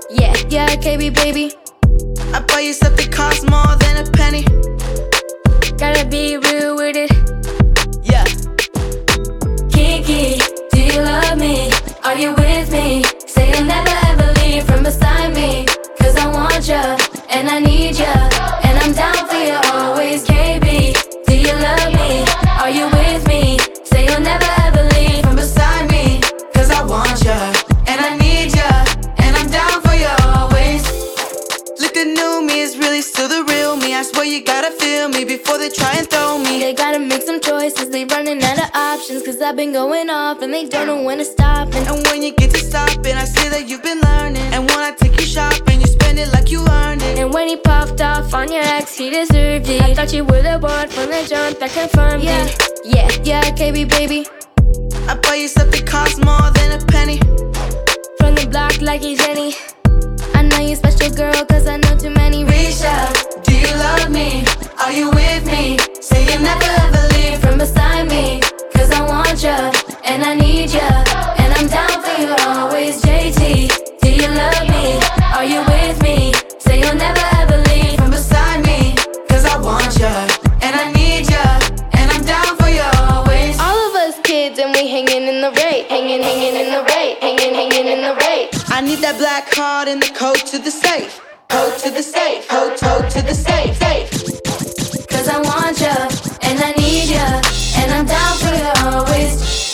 Yeah, yeah, KB baby. I buy you stuff that costs more than a penny. Gotta be real with it. Yeah. Kiki, do you love me? Are you with me? Say you'll never ever leave from beside me. Cause I want ya, and I need ya, and I'm down for you always. KB, do you love me? Are you with me? Say you'll never ever leave from beside me. Cause I want ya, and I need ya, and I'm down for you always. Look, the new me is really still the real me. I swear you gotta feel me before they try and throw me. They gotta make some choices, they running out of options. Cause I've been going off and they don't know when to stop. And when you get to stopping, I see that you've been learning. And when I take you shopping, you spend it like you earned it. And when he puffed off on your ex, he deserved it. I thought you were the one from the jump that confirmed it. Yeah, yeah, KB baby. I buy you stuff that costs more than a penny. From the block like he's Jenny. I know you special girl cause I know too many. Reach out, do you love me? Are you with me? Say you'll never ever leave from beside me. Cause I want ya, and I need ya, and I'm down for you always. JT, do you love me? Are you with me? Say you'll never ever leave from beside me. Cause I want ya, and I need ya, and I'm down for you always. All of us kids and we hanging in the rate. Hanging in the rate. Hanging in the rate. I need that black card and the code to the safe. Code to the safe, code to the safe, safe. Cause I want ya, and I need ya, and I'm down for you always.